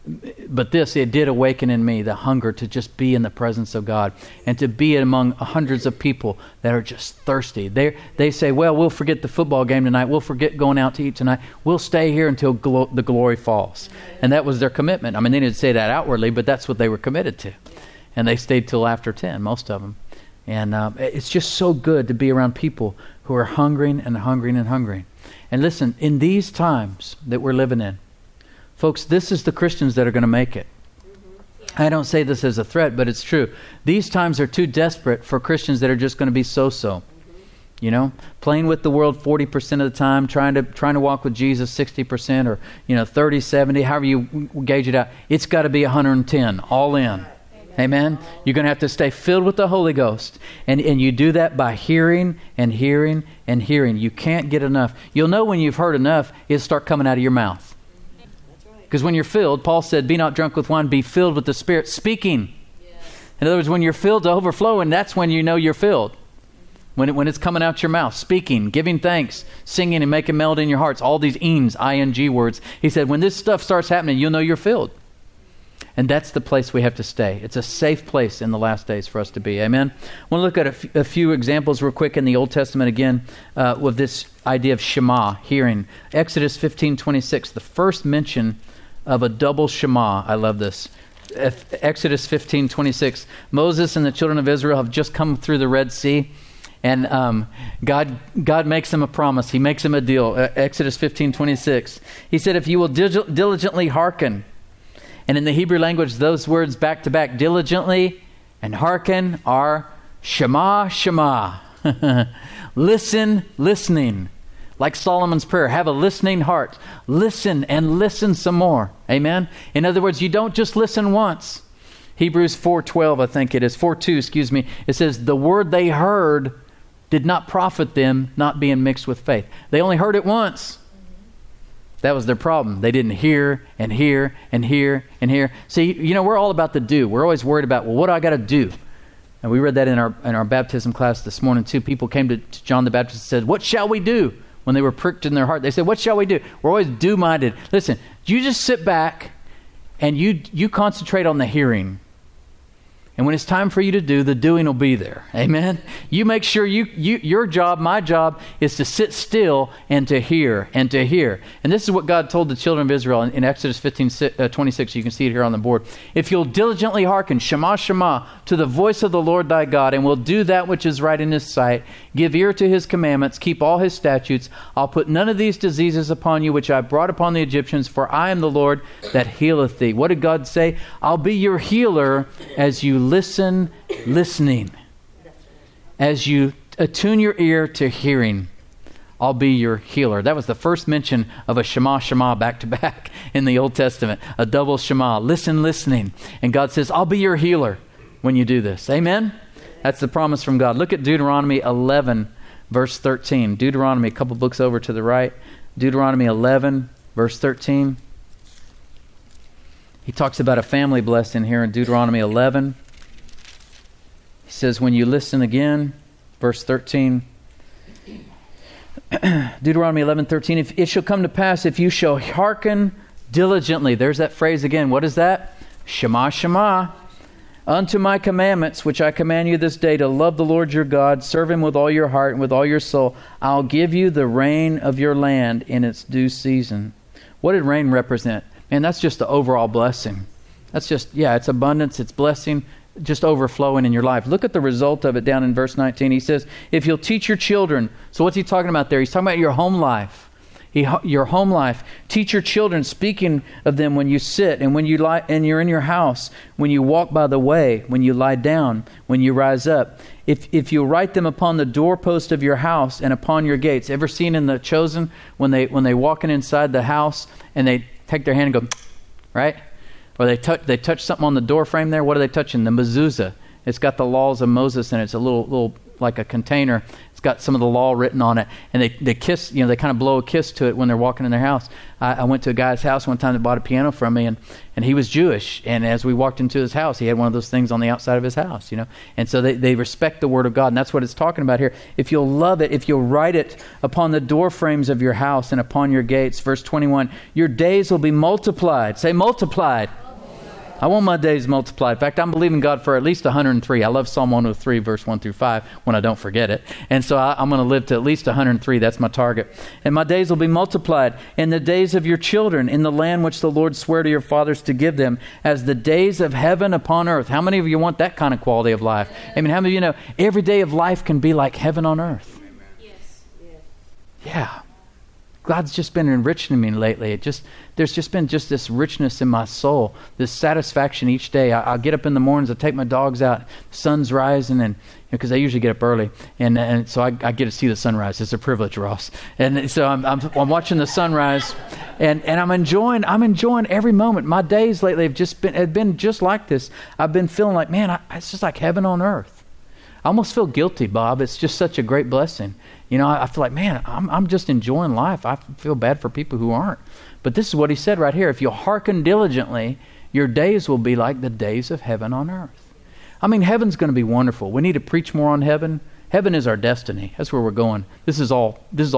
But it did awaken in me the hunger to just be in the presence of God and to be among hundreds of people that are just thirsty. They say, well, we'll forget the football game tonight. We'll forget going out to eat tonight. We'll stay here until the glory falls. And that was their commitment. I mean, they didn't say that outwardly, but that's what they were committed to. And they stayed till after 10, most of them. And it's just so good to be around people who are hungering and hungering and hungering. And listen, in these times that we're living in, folks, this is the Christians that are going to make it. I don't say this as a threat, but it's true. These times are too desperate for Christians that are just going to be so-so. You know, playing with the world 40% of the time, trying to walk with Jesus 60% or, 30, 70, however you gauge it out. It's got to be 110, all in. Amen. You're going to have to stay filled with the Holy Ghost. And you do that by hearing and hearing and hearing. You can't get enough. You'll know when you've heard enough, it'll start coming out of your mouth. Because when you're filled, Paul said, be not drunk with wine, be filled with the Spirit, speaking. Yes. In other words, when you're filled to overflowing, that's when you know you're filled. When it's coming out your mouth, speaking, giving thanks, singing and making melody in your hearts, all these ing words. He said, when this stuff starts happening, you'll know you're filled. And that's the place we have to stay. It's a safe place in the last days for us to be. Amen? I want to look at a few examples real quick in the Old Testament again with this idea of Shema, hearing. Exodus 15:26, the first mention of a double Shema. I love this. Exodus 15:26. Moses and the children of Israel have just come through the Red Sea, and God makes them a promise. He makes them a deal. Exodus 15:26. He said, if you will diligently hearken, and in the Hebrew language, those words back to back, diligently and hearken, are Shema, Shema. Listen, listening. Like Solomon's prayer, have a listening heart. Listen and listen some more. Amen? In other words, you don't just listen once. Hebrews 4:12, I think it is. 4:2, excuse me. It says, the word they heard did not profit them, not being mixed with faith. They only heard it once. That was their problem. They didn't hear and hear and hear and hear. See, we're all about the do. We're always worried about, well, what do I got to do? And we read that in our baptism class this morning too. People came to John the Baptist and said, what shall we do? When they were pricked in their heart, they said, what shall we do? We're always do-minded. Listen, you just sit back and you concentrate on the hearing. And when it's time for you to do, the doing will be there. Amen? You make sure your job, my job, is to sit still and to hear and to hear. And this is what God told the children of Israel in Exodus 15:26. You can see it here on the board. If you'll diligently hearken, Shema, Shema, to the voice of the Lord thy God, and will do that which is right in his sight, give ear to his commandments, keep all his statutes, I'll put none of these diseases upon you, which I brought upon the Egyptians, for I am the Lord that healeth thee. What did God say? I'll be your healer as you listening. As you attune your ear to hearing, I'll be your healer. That was the first mention of a Shema, Shema back to back in the Old Testament. A double Shema. Listening. And God says, I'll be your healer when you do this. Amen? That's the promise from God. Look at Deuteronomy 11, verse 13. Deuteronomy, a couple books over to the right. Deuteronomy 11, verse 13. He talks about a family blessing here in Deuteronomy 11. He says, when you listen again, verse 13, Deuteronomy 11:13, if it shall come to pass, if you shall hearken diligently, there's that phrase again. What is that? Shema, Shema, unto my commandments, which I command you this day, to love the Lord your God, serve him with all your heart and with all your soul. I'll give you the rain of your land in its due season. What did rain represent? Man, that's just the overall blessing. That's just, it's abundance, it's blessing, just overflowing in your life. Look at the result of it down in verse 19. He says, if you'll teach your children. So what's he talking about there? He's talking about your home life. Your home life. Teach your children, speaking of them when you sit and when you lie and you're in your house, when you walk by the way, when you lie down, when you rise up. If you write them upon the doorpost of your house and upon your gates. Ever seen in The Chosen when they walking inside the house and they take their hand and go, right? Or they touch something on the door frame there. What are they touching? The mezuzah. It's got the laws of Moses in it. It's a little like a container. got some of the law written on it, and they kiss, they kind of blow a kiss to it when they're walking in their house. I went to a guy's house one time that bought a piano from me, and he was Jewish, and as we walked into his house, he had one of those things on the outside of his house, and so they respect the Word of God, and that's what it's talking about here. If you'll love it, if you'll write it upon the door frames of your house and upon your gates, verse 21, your days will be multiplied. Say multiplied. I want my days multiplied. In fact, I'm believing God for at least 103. I love Psalm 103, verse 1 through 5, when I don't forget it. And so I'm going to live to at least 103. That's my target. And my days will be multiplied in the days of your children in the land which the Lord sware to your fathers to give them as the days of heaven upon earth. How many of you want that kind of quality of life? I mean, how many of you know every day of life can be like heaven on earth? Yes. Yeah. God's just been enriching me lately. There's just been this richness in my soul, this satisfaction each day. I'll get up in the mornings, I take my dogs out, the sun's rising, and because I usually get up early, and so I get to see the sunrise. It's a privilege, Ross. And so I'm watching the sunrise, and I'm enjoying every moment. My days lately have been just like this. I've been feeling like, man, it's just like heaven on earth. I almost feel guilty, Bob. It's just such a great blessing. I feel like, man, I'm just enjoying life. I feel bad for people who aren't. But this is what he said right here. If you'll hearken diligently, your days will be like the days of heaven on earth. I mean, heaven's going to be wonderful. We need to preach more on heaven. Heaven is our destiny. That's where we're going. This is all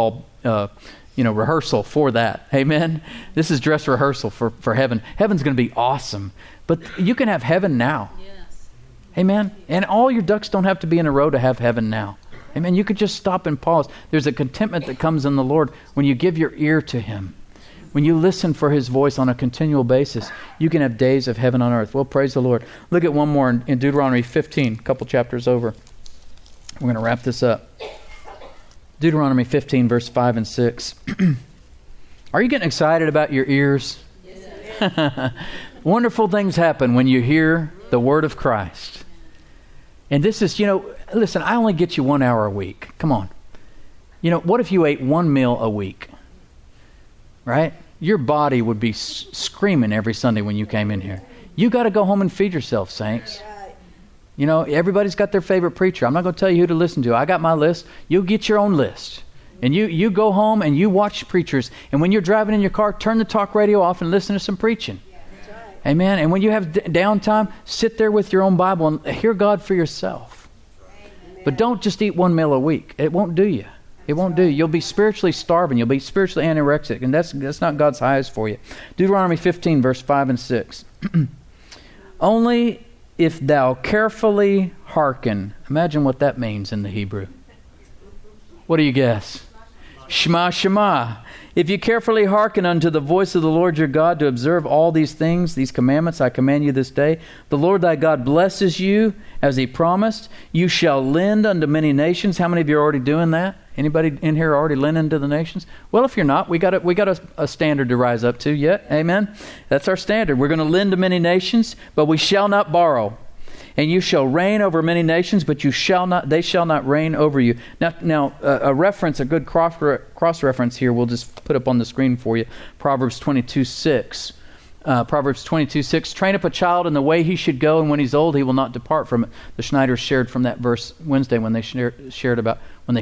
rehearsal for that. Amen? This is dress rehearsal for heaven. Heaven's going to be awesome. But you can have heaven now. Yes. Amen? And all your ducks don't have to be in a row to have heaven now. Amen. You could just stop and pause. There's a contentment that comes in the Lord when you give your ear to Him. When you listen for His voice on a continual basis, you can have days of heaven on earth. Well, praise the Lord. Look at one more in Deuteronomy 15, a couple chapters over. We're going to wrap this up. Deuteronomy 15, verse 5 and 6. Are you getting excited about your ears? Yes. Wonderful things happen when you hear the word of Christ. And this is, listen, I only get you 1 hour a week. Come on. What if you ate one meal a week? Right? Your body would be screaming every Sunday when you came in here. You got to go home and feed yourself, saints. Everybody's got their favorite preacher. I'm not going to tell you who to listen to. I got my list. You'll get your own list. And you go home and you watch preachers. And when you're driving in your car, turn the talk radio off and listen to some preaching. Amen. And when you have downtime, sit there with your own Bible and hear God for yourself. Amen. But don't just eat one meal a week. It won't do you. It won't do you. You'll be spiritually starving. You'll be spiritually anorexic. And that's not God's highest for you. Deuteronomy 15, verse 5 and 6. Only if thou carefully hearken. Imagine what that means in the Hebrew. What do you guess? Shema, Shema. If you carefully hearken unto the voice of the Lord your God to observe all these things, these commandments I command you this day, the Lord thy God blesses you as He promised. You shall lend unto many nations. How many of you are already doing that? Anybody in here already lending to the nations? Well, if you're not, we got a standard to rise up to yet. Amen? That's our standard. We're going to lend to many nations, but we shall not borrow. And you shall reign over many nations, but they shall not reign over you. Now, a reference, a good cross reference here, we'll just put up on the screen for you. Proverbs 22:6. Proverbs 22:6. Train up a child in the way he should go, and when he's old, he will not depart from it. The Schneiders shared from that verse Wednesday when they shared about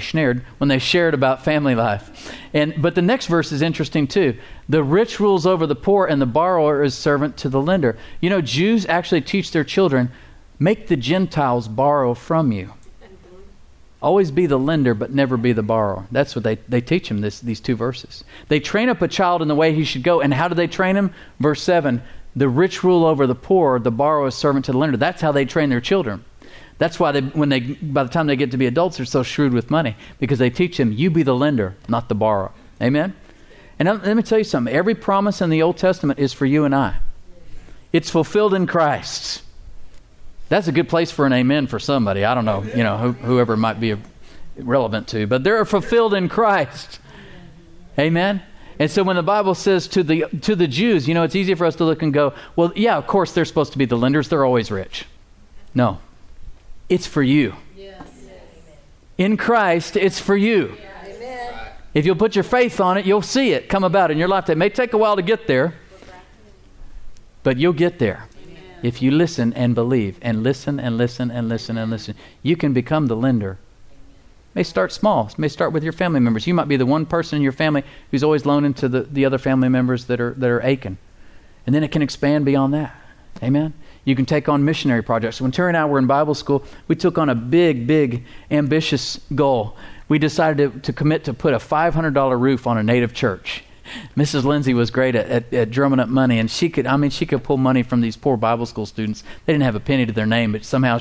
family life. But the next verse is interesting too. The rich rules over the poor, and the borrower is servant to the lender. Jews actually teach their children, make the Gentiles borrow from you. Always be the lender, but never be the borrower. That's what they teach them, these two verses. They train up a child in the way he should go. And how do they train him? Verse 7, the rich rule over the poor, the borrower is servant to the lender. That's how they train their children. That's why by the time they get to be adults, they're so shrewd with money, because they teach them, you be the lender, not the borrower. Amen? And let me tell you something. Every promise in the Old Testament is for you and I. It's fulfilled in Christ. That's a good place for an amen for somebody. I don't know, whoever it might be relevant to, but they're fulfilled in Christ. Amen. And so when the Bible says to the Jews, it's easy for us to look and go, well, yeah, of course they're supposed to be the lenders. They're always rich. No, it's for you. Yes. In Christ, it's for you. Amen. If you'll put your faith on it, you'll see it come about in your life. It may take a while to get there, but you'll get there. If you listen and believe and listen and listen and listen and listen, you can become the lender. May start small. It may start with your family members. You might be the one person in your family who's always loaning to the other family members that are aching. And then it can expand beyond that. Amen? You can take on missionary projects. When Terry and I were in Bible school, we took on a big, ambitious goal. We decided to commit to put a $500 roof on a native church. Mrs. Lindsay was great at drumming up money, and she could pull money from these poor Bible school students. They didn't have a penny to their name, but somehow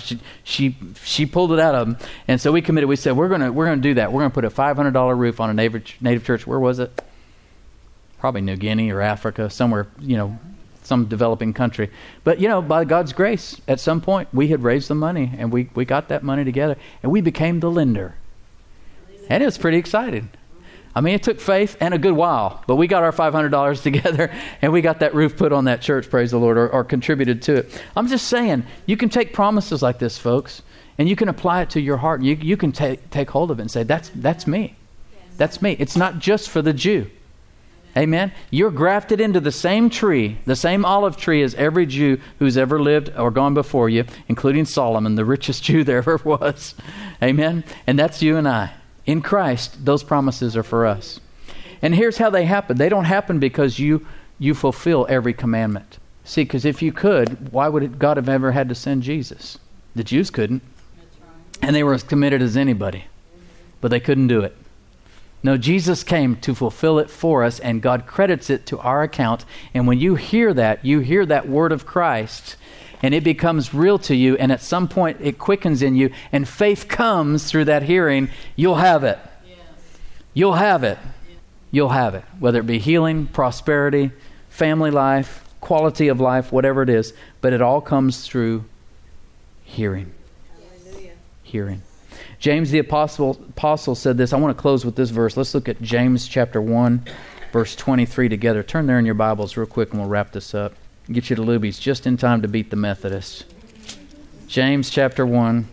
she pulled it out of them. And so we committed. We said, we're gonna do that. We're gonna put a $500 roof on a native church. Where was it? Probably New Guinea or Africa, somewhere, some developing country. But, by God's grace, at some point, we had raised the money, and we got that money together, and we became the lender. And it was pretty exciting. I mean, it took faith and a good while, but we got our $500 together, and we got that roof put on that church, praise the Lord, or contributed to it. I'm just saying, you can take promises like this, folks, and you can apply it to your heart. You can take hold of it and say, that's me. That's me. It's not just for the Jew. Amen. You're grafted into the same tree, the same olive tree as every Jew who's ever lived or gone before you, including Solomon, the richest Jew there ever was. Amen. And that's you and I. In Christ, those promises are for us. And here's how they happen. They don't happen because you fulfill every commandment. See, because if you could, why would God have ever had to send Jesus? The Jews couldn't. And they were as committed as anybody. But they couldn't do it. No, Jesus came to fulfill it for us, and God credits it to our account. And when you hear that word of Christ, and it becomes real to you, and at some point it quickens in you, and faith comes through that hearing, you'll have it. Yes. You'll have it. Yes. You'll have it. Whether it be healing, prosperity, family life, quality of life, whatever it is. But it all comes through hearing. Hallelujah. Hearing. James the apostle said this. I want to close with this verse. Let's look at James chapter 1, verse 23 together. Turn there in your Bibles real quick and we'll wrap this up. Get you to Luby's just in time to beat the Methodists. James chapter 1,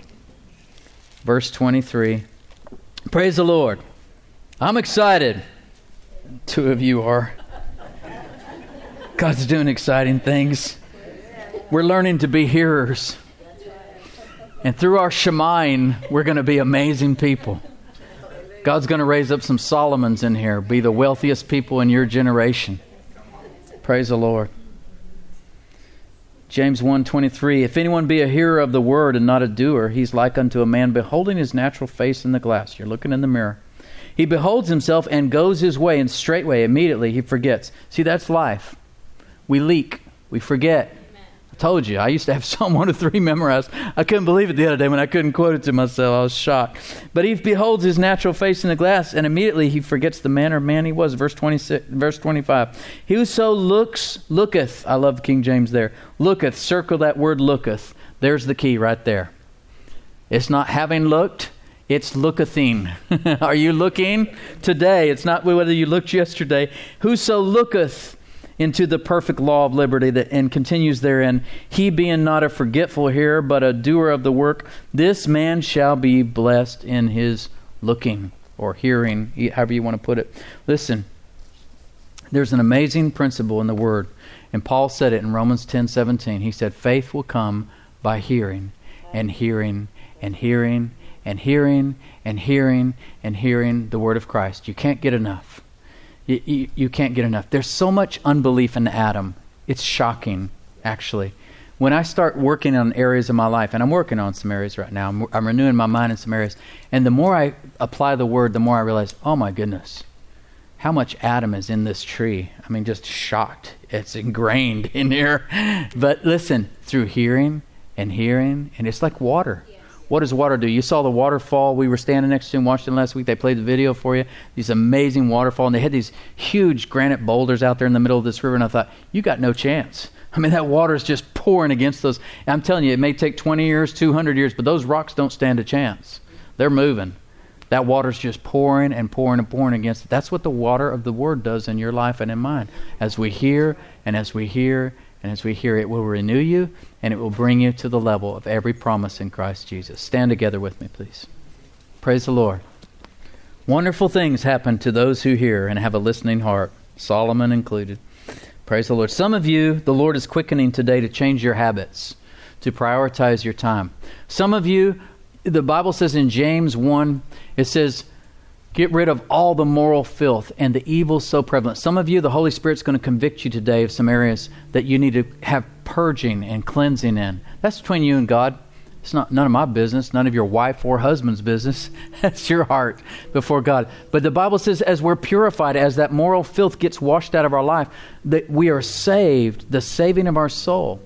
verse 23. Praise the Lord. I'm excited. Two of you are. God's doing exciting things. We're learning to be hearers. And through our shemaim, we're going to be amazing people. God's going to raise up some Solomons in here, be the wealthiest people in your generation. Praise the Lord. James 1:23, if anyone be a hearer of the word and not a doer, he's like unto a man beholding his natural face in the glass. You're looking in the mirror. He beholds himself and goes his way, and straightway, immediately, he forgets. See, that's life. We leak. We forget. Told you, I used to have Psalm 103 memorized. I couldn't believe it the other day when I couldn't quote it to myself. I was shocked. But he beholds his natural face in the glass, and immediately he forgets the manner of man he was. Verse 25. Whoso looketh, I love King James there. Looketh, circle that word looketh. There's the key right there. It's not having looked, it's lookething. Are you looking today? It's not whether you looked yesterday. Whoso looketh into the perfect law of liberty and continues therein, he being not a forgetful hearer, but a doer of the work, this man shall be blessed in his looking or hearing, however you want to put it. Listen, there's an amazing principle in the Word, and Paul said it in Romans 10:17. He said, faith will come by hearing, and hearing, and hearing, and hearing, and hearing, and hearing the Word of Christ. You can't get enough. You can't get enough. There's so much unbelief in Adam. It's shocking, actually. When I start working on areas of my life, and I'm working on some areas right now, I'm renewing my mind in some areas, and the more I apply the Word, the more I realize, oh my goodness, how much Adam is in this tree. I mean, just shocked. It's ingrained in here. But listen, through hearing, and it's like water. What does water do? You saw the waterfall. We were standing next to in Washington last week. They played the video for you. These amazing waterfall. And they had these huge granite boulders out there in the middle of this river. And I thought, you got no chance. I mean, that water is just pouring against those. And I'm telling you, it may take 20 years, 200 years, but those rocks don't stand a chance. They're moving. That water's just pouring and pouring and pouring against it. That's what the water of the Word does in your life and in mine. As we hear and as we hear and as we hear, it will renew you and it will bring you to the level of every promise in Christ Jesus. Stand together with me, please. Praise the Lord. Wonderful things happen to those who hear and have a listening heart, Solomon included. Praise the Lord. Some of you, the Lord is quickening today to change your habits, to prioritize your time. Some of you, The Bible says in James 1, it says, get rid of all the moral filth and the evil so prevalent. Some of you, the Holy Spirit's going to convict you today of some areas that you need to have purging and cleansing in. That's between you and God. It's not none of my business, none of your wife or husband's business. That's your heart before God. But the Bible says as we're purified, as that moral filth gets washed out of our life, that we are saved. The saving of our soul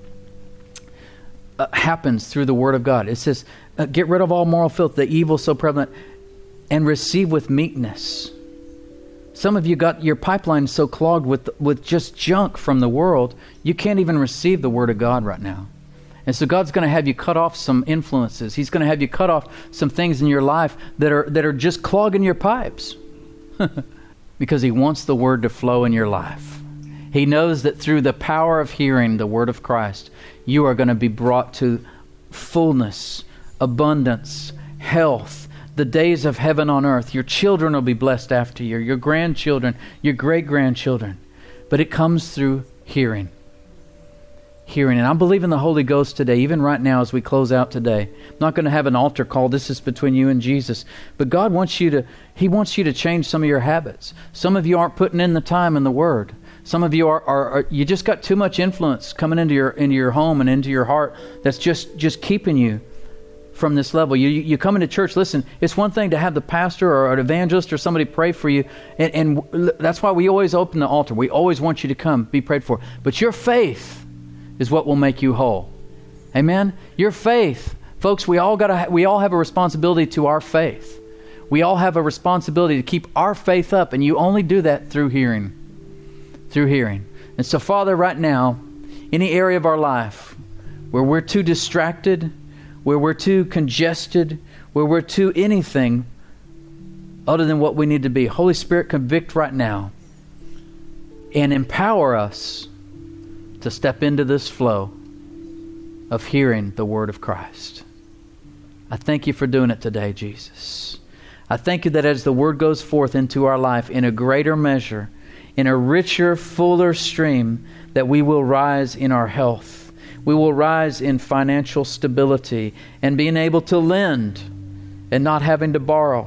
happens through the Word of God. It says, get rid of all moral filth, the evil so prevalent, and receive with meekness. Some of you got your pipeline so clogged with just junk from the world, you can't even receive the Word of God right now. And so God's going to have you cut off some influences. He's going to have you cut off some things in your life that are just clogging your pipes. Because He wants the Word to flow in your life. He knows that through the power of hearing the Word of Christ, you are going to be brought to fullness, abundance, health, the days of heaven on earth. Your children will be blessed after you, your grandchildren, your great-grandchildren. But it comes through hearing. Hearing. And I'm believing the Holy Ghost today, even right now as we close out today. I'm not going to have an altar call. This is between you and Jesus. But God wants you to change some of your habits. Some of you aren't putting in the time in the Word. Some of you are you just got too much influence coming into your home and into your heart that's just keeping you from this level. You come into church, listen, it's one thing to have the pastor or an evangelist or somebody pray for you, and that's why we always open the altar. We always want you to come, be prayed for. But your faith is what will make you whole. Amen? Your faith. Folks, we all have a responsibility to our faith. We all have a responsibility to keep our faith up, and you only do that through hearing. Through hearing. And so, Father, right now, any area of our life where we're too distracted, where we're too congested, where we're too anything other than what we need to be, Holy Spirit, convict right now and empower us to step into this flow of hearing the Word of Christ. I thank you for doing it today, Jesus. I thank you that as the Word goes forth into our life in a greater measure, in a richer, fuller stream, that we will rise in our health. We will rise in financial stability and being able to lend and not having to borrow.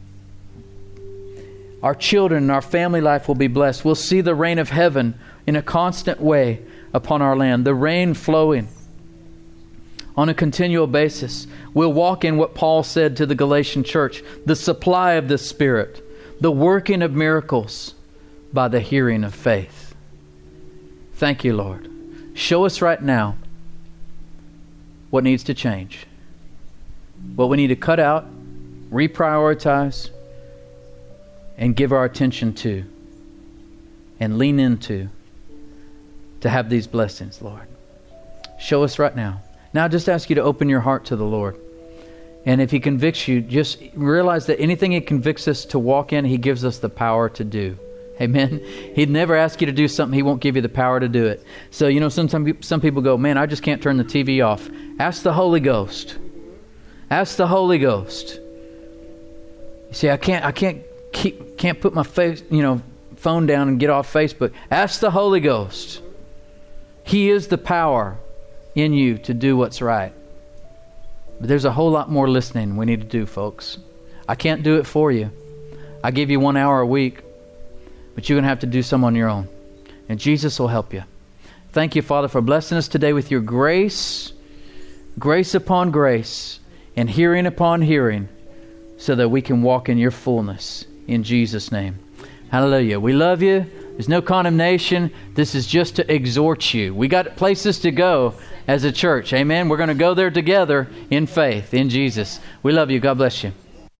Our children and our family life will be blessed. We'll see the rain of heaven in a constant way upon our land, the rain flowing on a continual basis. We'll walk in what Paul said to the Galatian church, the supply of the Spirit, the working of miracles by the hearing of faith. Thank you, Lord. Show us right now what needs to change, what we need to cut out, reprioritize, and give our attention to and lean into to have these blessings, Lord. Show us right now. Now I just ask you to open your heart to the Lord. And if He convicts you, just realize that anything He convicts us to walk in, He gives us the power to do. Amen? He'd never ask you to do something He won't give you the power to do it. So, sometimes some people go, man, I just can't turn the TV off. Ask the Holy Ghost. Ask the Holy Ghost. You see, I can't put my phone down and get off Facebook. Ask the Holy Ghost. He is the power in you to do what's right. But there's a whole lot more listening we need to do, folks. I can't do it for you. I give you 1 hour a week, but you're going to have to do some on your own. And Jesus will help you. Thank you, Father, for blessing us today with your grace, grace upon grace, and hearing upon hearing, so that we can walk in your fullness. In Jesus' name. Hallelujah. We love you. There's no condemnation. This is just to exhort you. We got places to go as a church. Amen. We're going to go there together in faith, in Jesus. We love you. God bless you.